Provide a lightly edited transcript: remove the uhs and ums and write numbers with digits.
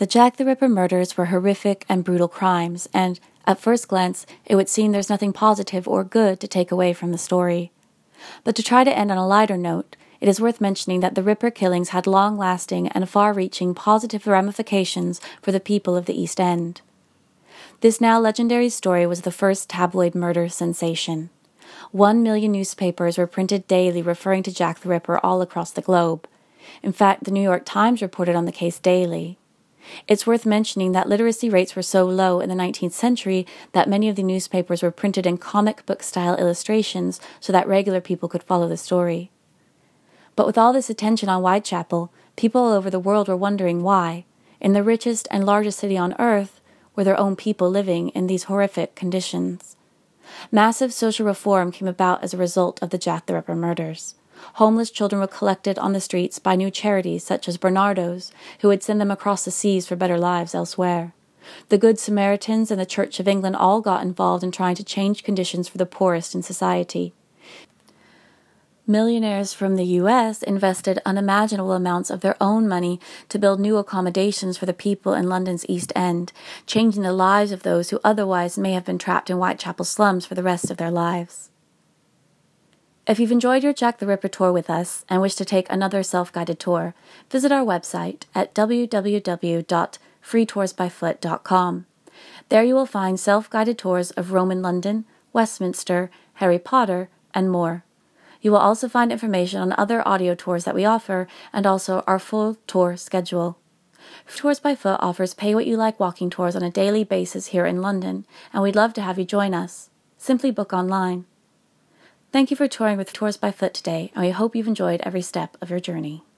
The Jack the Ripper murders were horrific and brutal crimes, and, at first glance, it would seem there's nothing positive or good to take away from the story. But to try to end on a lighter note, it is worth mentioning that the Ripper killings had long-lasting and far-reaching positive ramifications for the people of the East End. This now legendary story was the first tabloid murder sensation. 1 million newspapers were printed daily referring to Jack the Ripper all across the globe. In fact, the New York Times reported on the case daily. It's worth mentioning that literacy rates were so low in the 19th century that many of the newspapers were printed in comic book-style illustrations so that regular people could follow the story. But with all this attention on Whitechapel, people all over the world were wondering why, in the richest and largest city on earth, were their own people living in these horrific conditions. Massive social reform came about as a result of the Jack the Ripper murders. Homeless children were collected on the streets by new charities such as Bernardo's, who would send them across the seas for better lives elsewhere. The Good Samaritans and the Church of England all got involved in trying to change conditions for the poorest in society. Millionaires from the U.S. invested unimaginable amounts of their own money to build new accommodations for the people in London's East End, changing the lives of those who otherwise may have been trapped in Whitechapel slums for the rest of their lives. If you've enjoyed your Jack the Ripper tour with us and wish to take another self-guided tour, visit our website at www.freetoursbyfoot.com. There you will find self-guided tours of Roman London, Westminster, Harry Potter, and more. You will also find information on other audio tours that we offer and also our full tour schedule. Free Tours by Foot offers pay-what-you-like walking tours on a daily basis here in London, and we'd love to have you join us. Simply book online. Thank you for touring with Tours by Foot today, and we hope you've enjoyed every step of your journey.